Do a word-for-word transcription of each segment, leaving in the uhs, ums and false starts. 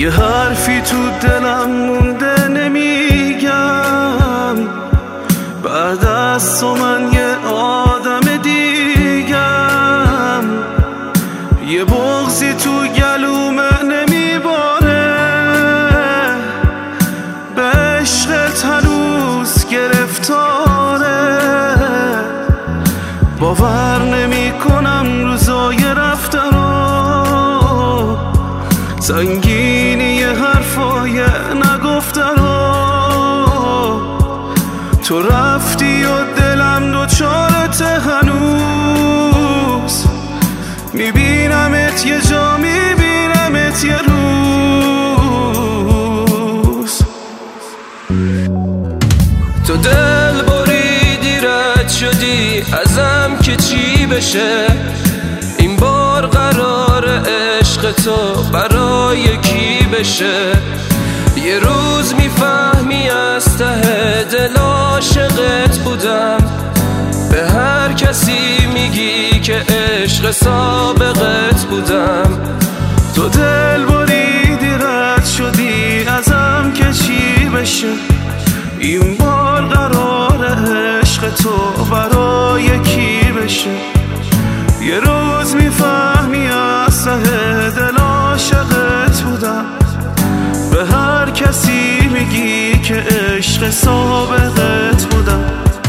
یه حرفی تو دلم مونده نمیگم، بعد از تو من یه آدم دیگم. یه بغضی تو گلومه نمیباره، به عشقت هنوز گرفتاره. باور نمی کنم روزای رفتنو، سنگینی حرفای نگفتنو. تو رفتی و دلم دوچارت هنوز، میبینمت یه جا، میبینمت یه روز. تو دل بریدی رد شدی ازم که چی بشه، این بار قرار عشق تو برای کی بشه. یه روز میفهمی از ته دل عاشقت بودم، به هر کسی میگی که عشق سابقت بودم. تو دل بریدی رد شدی ازم که چی بشه، این بار قرار عشق تو برای کی بشه. یه روز میفهمی از ته دل عاشقت بودم، به هر کسی میگی که عشق سابقت بودم.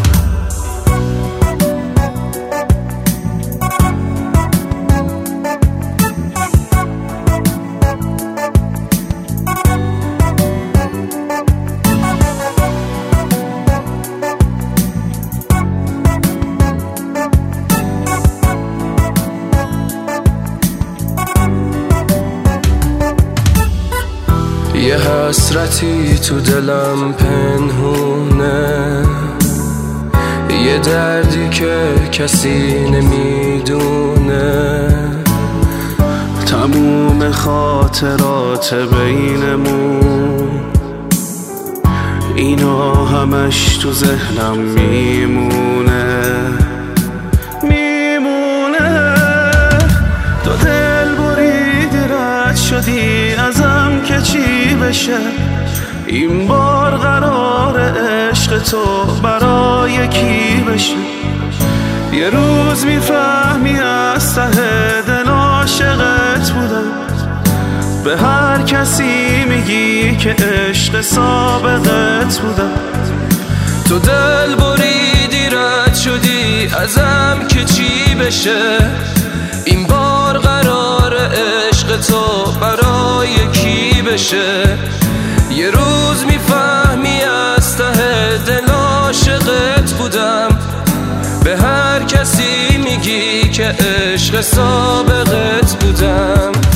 یه حسرتی تو دلم پنهونه، یه دردی که کسی نمیدونه. تموم خاطرات بینمون، اینا همش تو ذهنم میمونه میمونه. تو دل بریدی رد شدی ازم که چی بشه، این بار قرار عشق تو برای کی بشه. یه روز میفهمی از ته دل عاشقت بودم، به هر کسی میگی که عشق سابقت بودم. تو دل بریدی رد شدی ازم که چی بشه، این بار قرار عشق تو برای کی بشه. یه روز میفهمی از ته دل عاشقت بودم، به هر کسی میگی که عشق سابقت بودم.